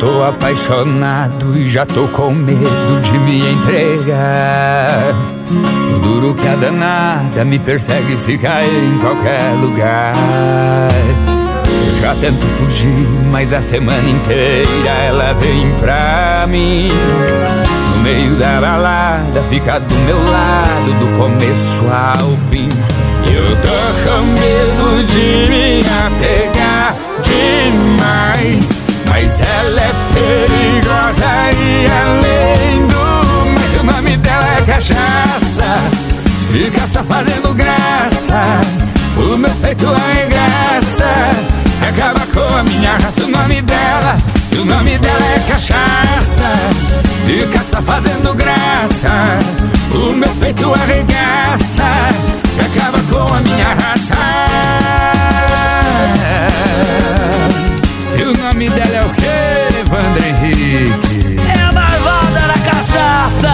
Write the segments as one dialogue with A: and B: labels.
A: tô apaixonado e já tô com medo de me entregar. O duro que a danada me persegue, fica em qualquer lugar. Eu já tento fugir, mas a semana inteira ela vem pra mim. No meio da balada, fica do meu lado, do começo ao fim. Eu tô com medo de me apegar demais, mas ela é perigosa e além do mais, o nome dela é cachaça. Fica só fazendo graça, o meu peito arregaça, acaba com a minha raça. O nome dela é cachaça. Fica só fazendo graça, o meu peito arregaça, acaba com a minha raça. E o nome dela é o quê, Evandro Henrique?
B: É a malvada da cachaça.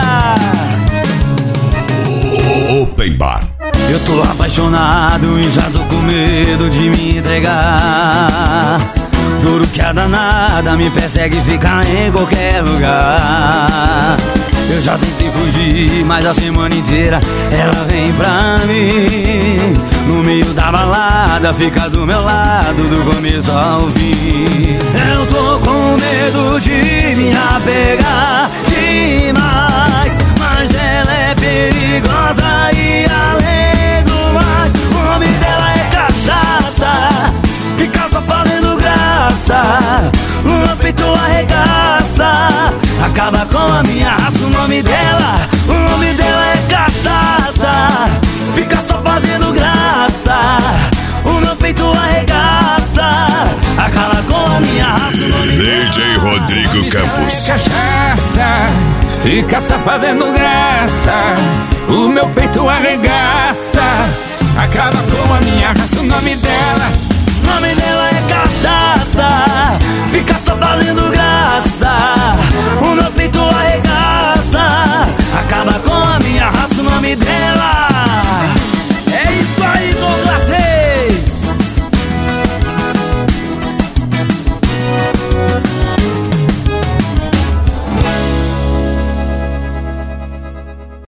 C: Open Bar.
B: Eu tô apaixonado e já tô com medo de me entregar. Duro que a danada me persegue, fica em qualquer lugar. Eu já tentei fugir, mas a semana inteira ela vem pra mim. No meio da balada, fica do meu lado, do começo ao fim. Eu tô com medo de me apegar demais, mas ela é perigosa e além do mais, o nome dela é cachaça. Fica só fazendo graça, o meu peito arregaça, acaba com a minha raça. O nome dela é cachaça. Fica só fazendo graça, o meu peito arregaça, acaba com a minha raça.
C: DJ Rodrigo Campos.
A: Cachaça, fica só fazendo graça, o meu peito arregaça, acaba com a minha raça. O nome dela
B: é cachaça.